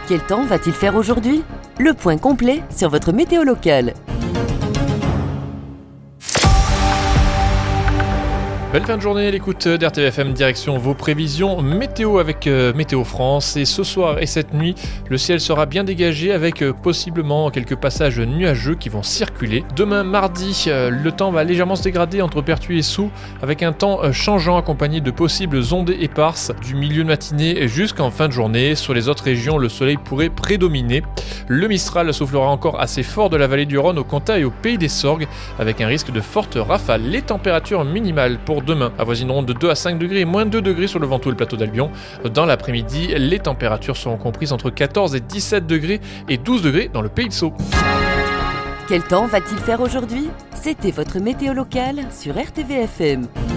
Quel temps va-t-il faire aujourd'hui ? Le point complet sur votre météo locale. Belle fin de journée à l'écoute d'RTVFM, direction vos prévisions météo avec Météo France. Et ce soir et cette nuit, le ciel sera bien dégagé avec possiblement quelques passages nuageux qui vont circuler. Demain mardi, le temps va légèrement se dégrader entre Pertuis et Soult avec un temps changeant accompagné de possibles ondées éparses du milieu de matinée jusqu'en fin de journée. Sur les autres régions, le soleil pourrait prédominer. Le Mistral soufflera encore assez fort de la vallée du Rhône au Comtat et au Pays des Sorgues avec un risque de fortes rafales. Les températures minimales pour demain avoisineront de 2 à 5 degrés et moins 2 degrés sur le Ventoux et le plateau d'Albion. Dans l'après-midi, les températures seront comprises entre 14 et 17 degrés et 12 degrés dans le Pays de Sceaux. Quel temps va-t-il faire aujourd'hui ? C'était votre météo locale sur RTVFM.